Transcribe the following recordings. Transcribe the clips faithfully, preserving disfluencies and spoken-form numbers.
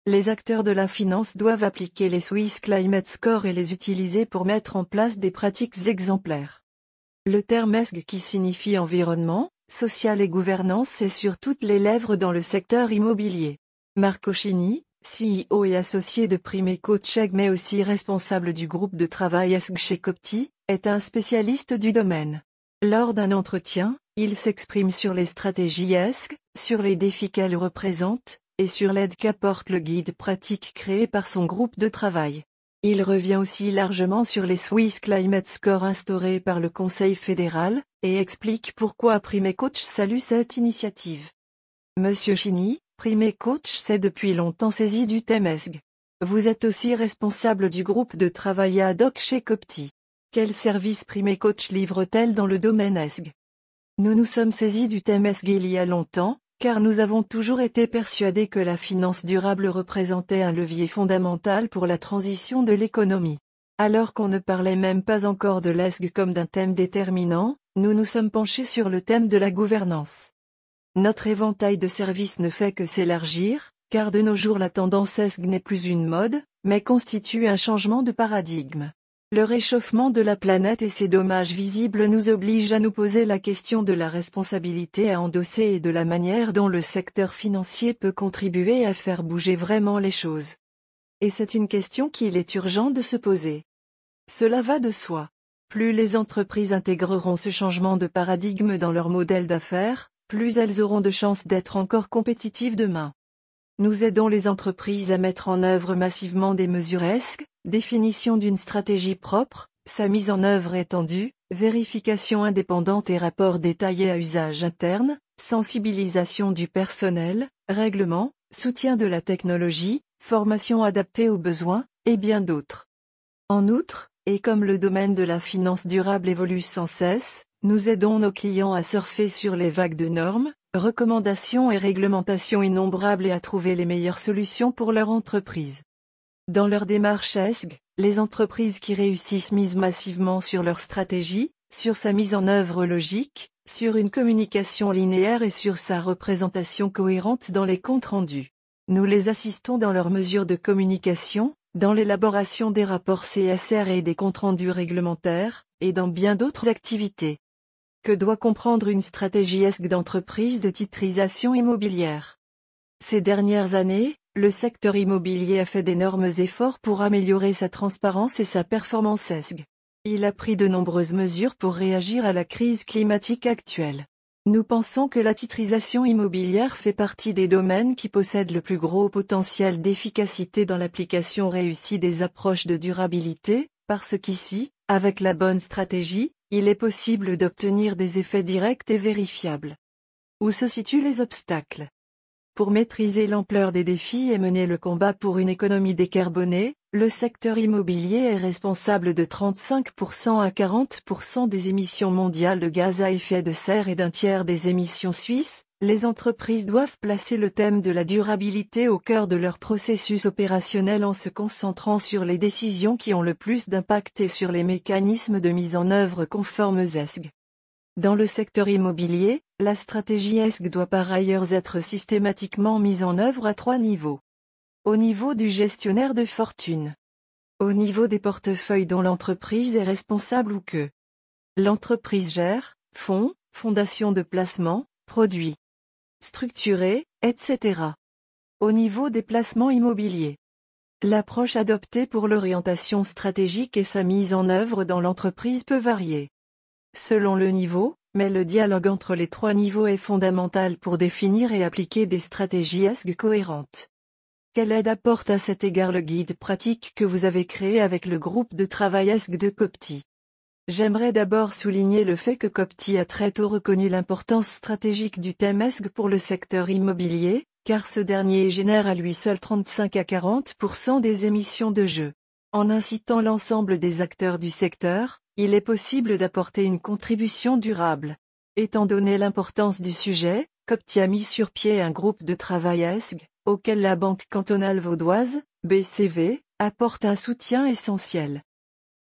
Les acteurs de la finance doivent appliquer les Swiss Climate Score et les utiliser pour mettre en place des pratiques exemplaires. Le terme E S G qui signifie environnement, social et gouvernance est sur toutes les lèvres dans le secteur immobilier. Marco Chini, C E O et associé de Primecoach E G mais aussi responsable du groupe de travail E S G chez Copti, est un spécialiste du domaine. Lors d'un entretien, il s'exprime sur les stratégies E S G, sur les défis qu'elles représentent, et sur l'aide qu'apporte le guide pratique créé par son groupe de travail. Il revient aussi largement sur les Swiss Climate Score instaurés par le Conseil fédéral, et explique pourquoi Primecoach salue cette initiative. Monsieur Chini, Primecoach s'est depuis longtemps saisi du thème E S G. Vous êtes aussi responsable du groupe de travail ad hoc chez Copti. Quels services Primecoach livre-t-elle dans le domaine E S G? Nous nous sommes saisis du thème E S G il y a longtemps, car nous avons toujours été persuadés que la finance durable représentait un levier fondamental pour la transition de l'économie. Alors qu'on ne parlait même pas encore de l'E S G comme d'un thème déterminant, nous nous sommes penchés sur le thème de la gouvernance. Notre éventail de services ne fait que s'élargir, car de nos jours la tendance E S G n'est plus une mode, mais constitue un changement de paradigme. Le réchauffement de la planète et ses dommages visibles nous obligent à nous poser la question de la responsabilité à endosser et de la manière dont le secteur financier peut contribuer à faire bouger vraiment les choses. Et c'est une question qu'il est urgent de se poser. Cela va de soi. Plus les entreprises intégreront ce changement de paradigme dans leur modèle d'affaires, plus elles auront de chances d'être encore compétitives demain. Nous aidons les entreprises à mettre en œuvre massivement des mesures E S G, définition d'une stratégie propre, sa mise en œuvre étendue, vérification indépendante et rapport détaillé à usage interne, sensibilisation du personnel, règlement, soutien de la technologie, formation adaptée aux besoins, et bien d'autres. En outre, et comme le domaine de la finance durable évolue sans cesse, nous aidons nos clients à surfer sur les vagues de normes, recommandations et réglementations innombrables et à trouver les meilleures solutions pour leur entreprise. Dans leur démarche E S G, les entreprises qui réussissent misent massivement sur leur stratégie, sur sa mise en œuvre logique, sur une communication linéaire et sur sa représentation cohérente dans les comptes rendus. Nous les assistons dans leurs mesures de communication, dans l'élaboration des rapports C S R et des comptes rendus réglementaires, et dans bien d'autres activités. Que doit comprendre une stratégie E S G d'entreprise de titrisation immobilière? Ces dernières années, le secteur immobilier a fait d'énormes efforts pour améliorer sa transparence et sa performance E S G. Il a pris de nombreuses mesures pour réagir à la crise climatique actuelle. Nous pensons que la titrisation immobilière fait partie des domaines qui possèdent le plus gros potentiel d'efficacité dans l'application réussie des approches de durabilité, parce qu'ici, avec la bonne stratégie, il est possible d'obtenir des effets directs et vérifiables. Où se situent les obstacles? Pour maîtriser l'ampleur des défis et mener le combat pour une économie décarbonée, le secteur immobilier est responsable de trente-cinq pour cent à quarante pour cent des émissions mondiales de gaz à effet de serre et d'un tiers des émissions suisses. Les entreprises doivent placer le thème de la durabilité au cœur de leur processus opérationnel en se concentrant sur les décisions qui ont le plus d'impact et sur les mécanismes de mise en œuvre conformes E S G. Dans le secteur immobilier, la stratégie E S G doit par ailleurs être systématiquement mise en œuvre à trois niveaux. Au niveau du gestionnaire de fortune. Au niveau des portefeuilles dont l'entreprise est responsable ou que l'entreprise gère, fonds, fondations de placement, produits structurés, et cetera. Au niveau des placements immobiliers. L'approche adoptée pour l'orientation stratégique et sa mise en œuvre dans l'entreprise peut varier selon le niveau, mais le dialogue entre les trois niveaux est fondamental pour définir et appliquer des stratégies E S G cohérentes. Quelle aide apporte à cet égard le guide pratique que vous avez créé avec le groupe de travail E S G de Copti? J'aimerais d'abord souligner le fait que Copti a très tôt reconnu l'importance stratégique du thème E S G pour le secteur immobilier, car ce dernier génère à lui seul trente-cinq à quarante pour cent des émissions de jeu. En incitant l'ensemble des acteurs du secteur, il est possible d'apporter une contribution durable. Étant donné l'importance du sujet, Copti a mis sur pied un groupe de travail E S G, auquel la Banque cantonale vaudoise, B C V, apporte un soutien essentiel.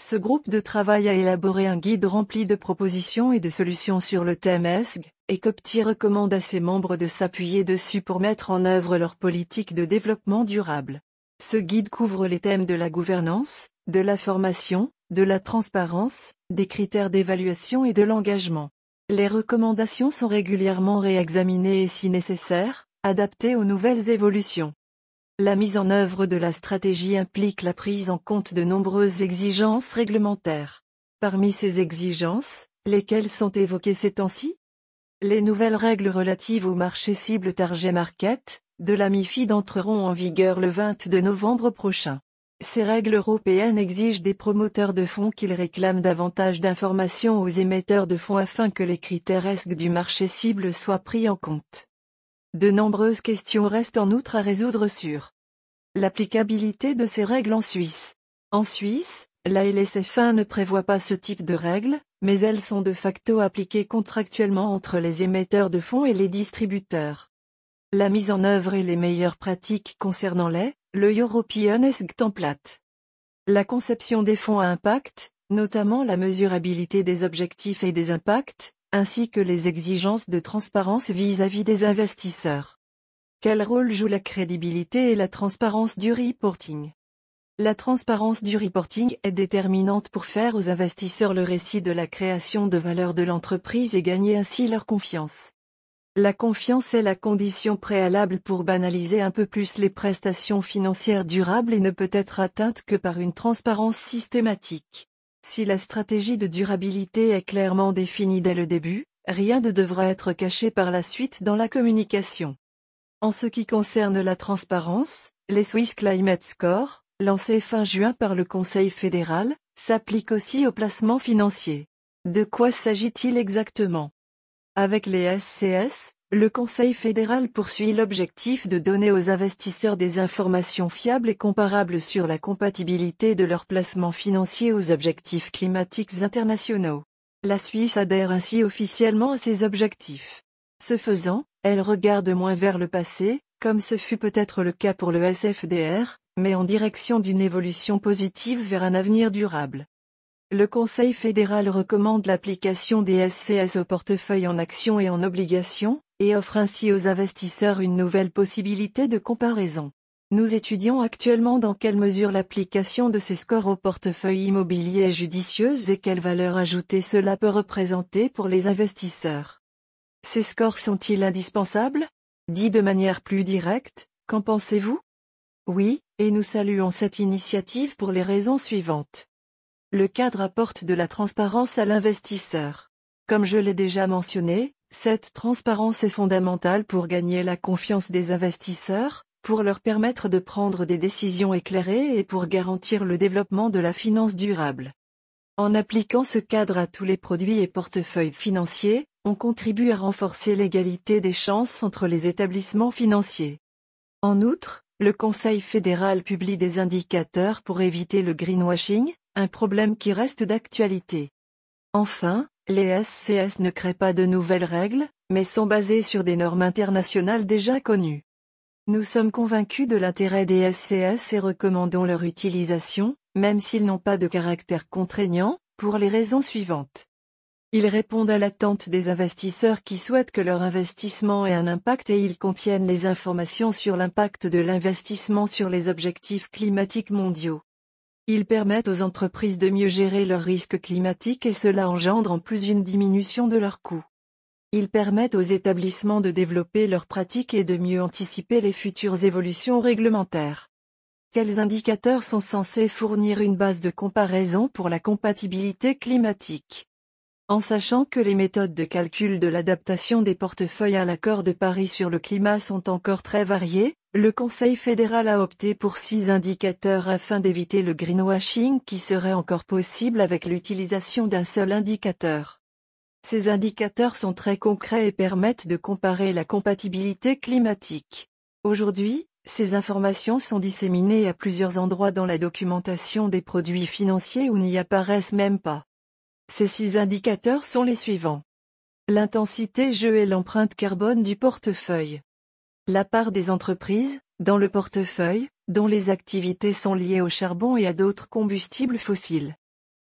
Ce groupe de travail a élaboré un guide rempli de propositions et de solutions sur le thème E S G, et Copti recommande à ses membres de s'appuyer dessus pour mettre en œuvre leur politique de développement durable. Ce guide couvre les thèmes de la gouvernance, de la formation, de la transparence, des critères d'évaluation et de l'engagement. Les recommandations sont régulièrement réexaminées et si nécessaire, adaptées aux nouvelles évolutions. La mise en œuvre de la stratégie implique la prise en compte de nombreuses exigences réglementaires. Parmi ces exigences, lesquelles sont évoquées ces temps-ci? Les nouvelles règles relatives au marché cible Target Market, de la MiFID entreront en vigueur le vingt-deux novembre prochain. Ces règles européennes exigent des promoteurs de fonds qu'ils réclament davantage d'informations aux émetteurs de fonds afin que les critères E S G du marché cible soient pris en compte. De nombreuses questions restent en outre à résoudre sur l'applicabilité de ces règles en Suisse. En Suisse, la L S F un ne prévoit pas ce type de règles, mais elles sont de facto appliquées contractuellement entre les émetteurs de fonds et les distributeurs. La mise en œuvre et les meilleures pratiques concernant les, le European E S G Template. La conception des fonds à impact, notamment la mesurabilité des objectifs et des impacts, ainsi que les exigences de transparence vis-à-vis des investisseurs. Quel rôle joue la crédibilité et la transparence du reporting? La transparence du reporting est déterminante pour faire aux investisseurs le récit de la création de valeur de l'entreprise et gagner ainsi leur confiance. La confiance est la condition préalable pour banaliser un peu plus les prestations financières durables et ne peut être atteinte que par une transparence systématique. Si la stratégie de durabilité est clairement définie dès le début, rien ne devra être caché par la suite dans la communication. En ce qui concerne la transparence, les Swiss Climate Score, lancés fin juin par le Conseil fédéral, s'appliquent aussi aux placements financiers. De quoi s'agit-il exactement? Avec les S C S, le Conseil fédéral poursuit l'objectif de donner aux investisseurs des informations fiables et comparables sur la compatibilité de leurs placements financiers aux objectifs climatiques internationaux. La Suisse adhère ainsi officiellement à ces objectifs. Ce faisant, elle regarde moins vers le passé, comme ce fut peut-être le cas pour le S F D R, mais en direction d'une évolution positive vers un avenir durable. Le Conseil fédéral recommande l'application des S C S au portefeuille en actions et en obligations, et offre ainsi aux investisseurs une nouvelle possibilité de comparaison. Nous étudions actuellement dans quelle mesure l'application de ces scores au portefeuille immobilier est judicieuse et quelle valeur ajoutée cela peut représenter pour les investisseurs. Ces scores sont-ils indispensables? Dit de manière plus directe, qu'en pensez-vous? Oui, et nous saluons cette initiative pour les raisons suivantes. Le cadre apporte de la transparence à l'investisseur. Comme je l'ai déjà mentionné, cette transparence est fondamentale pour gagner la confiance des investisseurs, pour leur permettre de prendre des décisions éclairées et pour garantir le développement de la finance durable. En appliquant ce cadre à tous les produits et portefeuilles financiers, on contribue à renforcer l'égalité des chances entre les établissements financiers. En outre, le Conseil fédéral publie des indicateurs pour éviter le greenwashing, un problème qui reste d'actualité. Enfin, les S C S ne créent pas de nouvelles règles, mais sont basées sur des normes internationales déjà connues. Nous sommes convaincus de l'intérêt des S C S et recommandons leur utilisation, même s'ils n'ont pas de caractère contraignant, pour les raisons suivantes. Ils répondent à l'attente des investisseurs qui souhaitent que leur investissement ait un impact et ils contiennent les informations sur l'impact de l'investissement sur les objectifs climatiques mondiaux. Ils permettent aux entreprises de mieux gérer leurs risques climatiques et cela engendre en plus une diminution de leurs coûts. Ils permettent aux établissements de développer leurs pratiques et de mieux anticiper les futures évolutions réglementaires. Quels indicateurs sont censés fournir une base de comparaison pour la compatibilité climatique? En sachant que les méthodes de calcul de l'adaptation des portefeuilles à l'accord de Paris sur le climat sont encore très variées, le Conseil fédéral a opté pour six indicateurs afin d'éviter le greenwashing qui serait encore possible avec l'utilisation d'un seul indicateur. Ces indicateurs sont très concrets et permettent de comparer la compatibilité climatique. Aujourd'hui, ces informations sont disséminées à plusieurs endroits dans la documentation des produits financiers ou n'y apparaissent même pas. Ces six indicateurs sont les suivants. L'intensité G E et l'empreinte carbone du portefeuille. La part des entreprises, dans le portefeuille, dont les activités sont liées au charbon et à d'autres combustibles fossiles.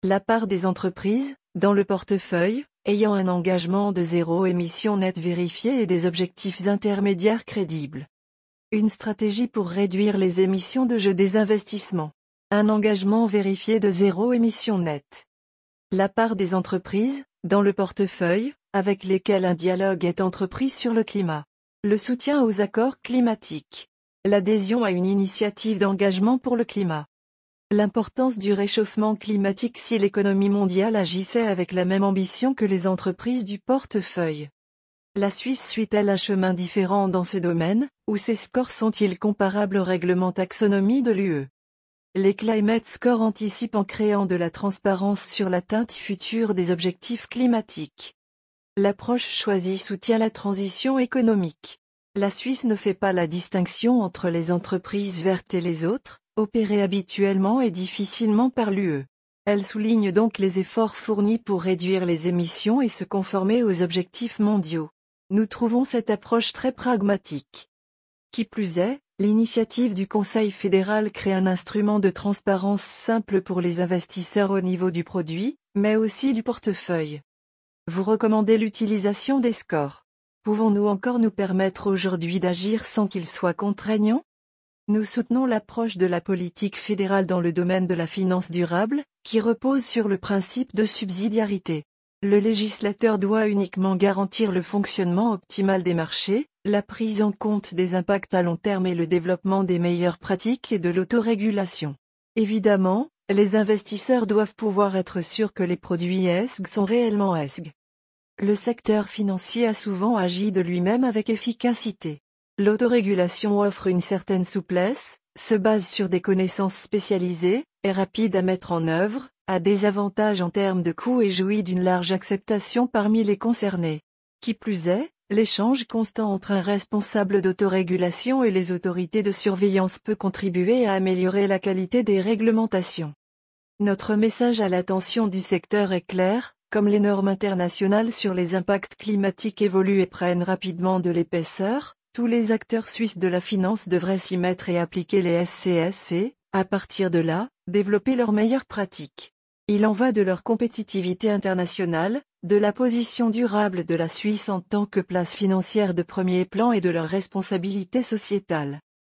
La part des entreprises, dans le portefeuille, ayant un engagement de zéro émission nette vérifiée et des objectifs intermédiaires crédibles. Une stratégie pour réduire les émissions de jeu des investissements. Un engagement vérifié de zéro émission nette. La part des entreprises, dans le portefeuille, avec lesquelles un dialogue est entrepris sur le climat. Le soutien aux accords climatiques. L'adhésion à une initiative d'engagement pour le climat. L'importance du réchauffement climatique si l'économie mondiale agissait avec la même ambition que les entreprises du portefeuille. La Suisse suit-elle un chemin différent dans ce domaine, ou ses scores sont-ils comparables au règlement taxonomie de l'U E? Les Climate Scores anticipent en créant de la transparence sur l'atteinte future des objectifs climatiques. L'approche choisie soutient la transition économique. La Suisse ne fait pas la distinction entre les entreprises vertes et les autres, opérées habituellement et difficilement par l'U E. Elle souligne donc les efforts fournis pour réduire les émissions et se conformer aux objectifs mondiaux. Nous trouvons cette approche très pragmatique. Qui plus est, l'initiative du Conseil fédéral crée un instrument de transparence simple pour les investisseurs au niveau du produit, mais aussi du portefeuille. Vous recommandez l'utilisation des scores. Pouvons-nous encore nous permettre aujourd'hui d'agir sans qu'ils soient contraignants? Nous soutenons l'approche de la politique fédérale dans le domaine de la finance durable, qui repose sur le principe de subsidiarité. Le législateur doit uniquement garantir le fonctionnement optimal des marchés, la prise en compte des impacts à long terme et le développement des meilleures pratiques et de l'autorégulation. Évidemment, les investisseurs doivent pouvoir être sûrs que les produits E S G sont réellement E S G. Le secteur financier a souvent agi de lui-même avec efficacité. L'autorégulation offre une certaine souplesse, se base sur des connaissances spécialisées, est rapide à mettre en œuvre, a des avantages en termes de coûts et jouit d'une large acceptation parmi les concernés. Qui plus est, l'échange constant entre un responsable d'autorégulation et les autorités de surveillance peut contribuer à améliorer la qualité des réglementations. Notre message à l'attention du secteur est clair, comme les normes internationales sur les impacts climatiques évoluent et prennent rapidement de l'épaisseur, tous les acteurs suisses de la finance devraient s'y mettre et appliquer les S C S et, à partir de là, développer leurs meilleures pratiques. Il en va de leur compétitivité internationale, de la position durable de la Suisse en tant que place financière de premier plan et de leur responsabilité sociétale.